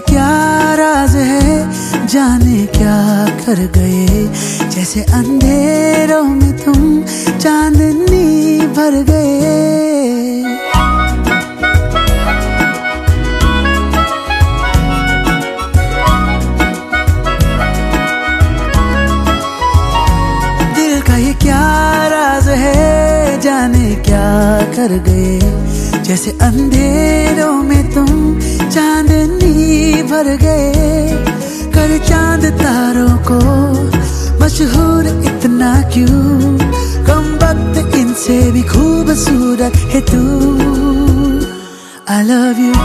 क्या राज है, जाने क्या कर गए। जैसे अंधेरों में तुम चांदनी भर गए। दिल का ये क्या राज है, जाने क्या कर गए। जैसे अंधेरों में तुम चांदनी भर गए। कर चांद तारों को मशहूर इतना क्यों, कम वक्त इनसे भी खूबसूरत है तू। I love you,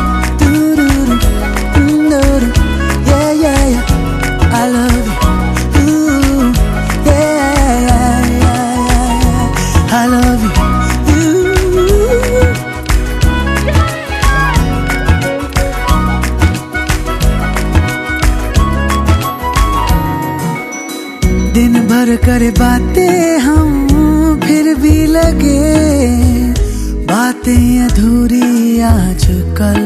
yeah yeah yeah, I love you, yeah yeah yeah, I love you. दिन भर करे बातें हम, फिर भी लगे बातें अधूरी आजकल।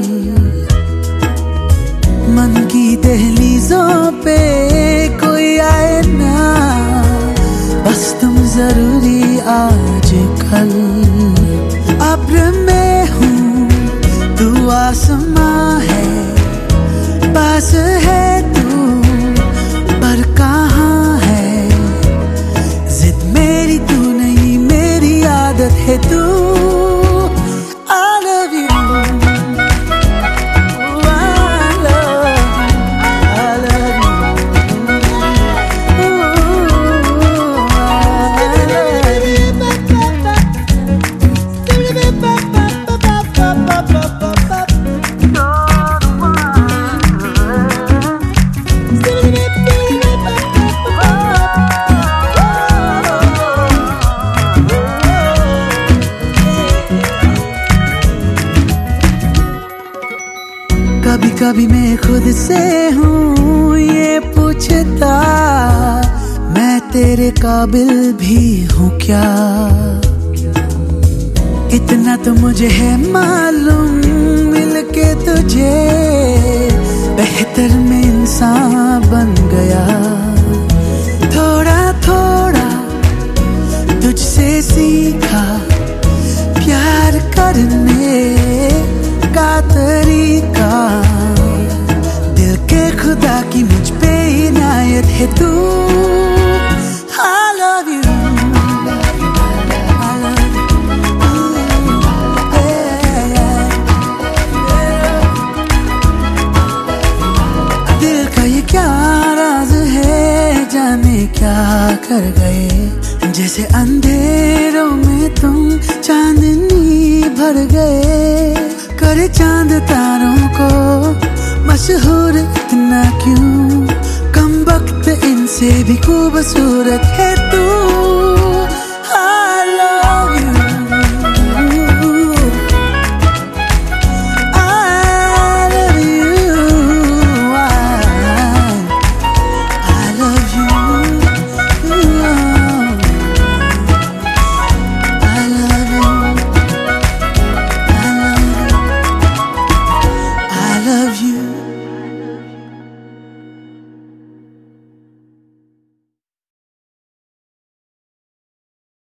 मन की दहलीजों पे कोई आए ना, बस तुम जरूरी आजकल। अब्र में हूँ तू आसमां है, पास है तू पर कहाँ है। है तू। I love you, I love कभी कभी मैं खुद से हूँ ये पूछता, मैं तेरे काबिल भी हूँ क्या। इतना तो मुझे है मालूम, मिलके तुझे बेहतर में इंसान बन गया। थोड़ा थोड़ा तुझसे सीखा प्यार करने का तरीका। दिल के खुदा की मुझ पे इनायत है तू। I love you, I love you, yeah, yeah. दिल का ये क्या राज है, जाने क्या कर गए। जैसे अंधेरों में तुम चांदनी भर गए। करे चांद तारों को मशहूर इतना क्यों, कम वक्त इनसे भी खूबसूरत है तू।